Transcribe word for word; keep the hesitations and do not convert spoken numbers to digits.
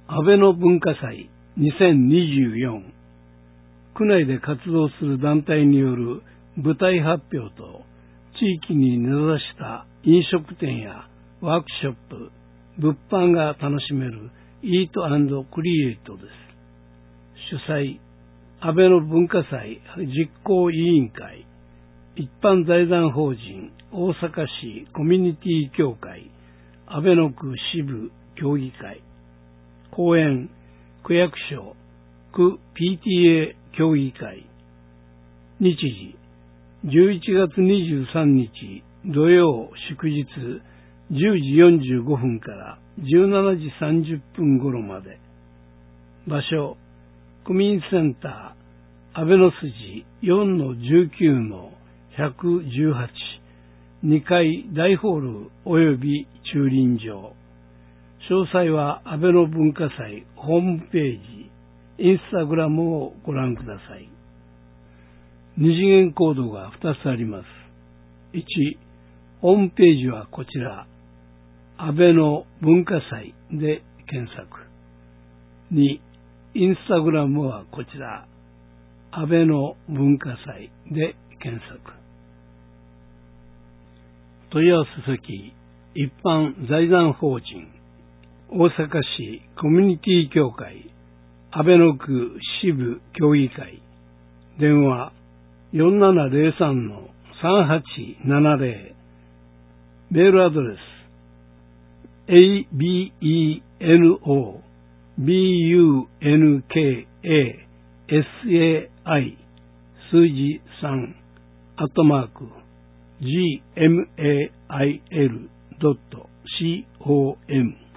安倍の文化祭にせんにじゅうよん、区内で活動する団体による舞台発表と地域に根ざした飲食店やワークショップ、物販が楽しめるイート&クリエイトです。主催、安倍の文化祭実行委員会、一般財団法人大阪市コミュニティ協会、安倍の区支部協議会、講演、区役所、区 ピーティーエー 協議会。日時、じゅういちがつにじゅうさんにち土曜祝日じゅうじよんじゅうごふんからじゅうしちじさんじゅっぷん頃まで。場所、区民センター、安倍の筋 よんのじゅうきゅうのひゃくじゅうはち、にかい大ホール及び駐輪場。詳細は安倍の文化祭ホームページ、インスタグラムをご覧ください。二次元コードがふたつあります。いち、ホームページはこちら、安倍の文化祭で検索。に、インスタグラムはこちら、安倍の文化祭で検索。問い合わせ先、一般財団法人、大阪市コミュニティ協会、安倍の区支部協議会、電話よんななゼロさんのさんはちななゼロ、メールアドレス エービーイーエヌオービーユーエヌケーエーエスエーアイ 数字さんアットマーク ジーエムエーアイエルドットコム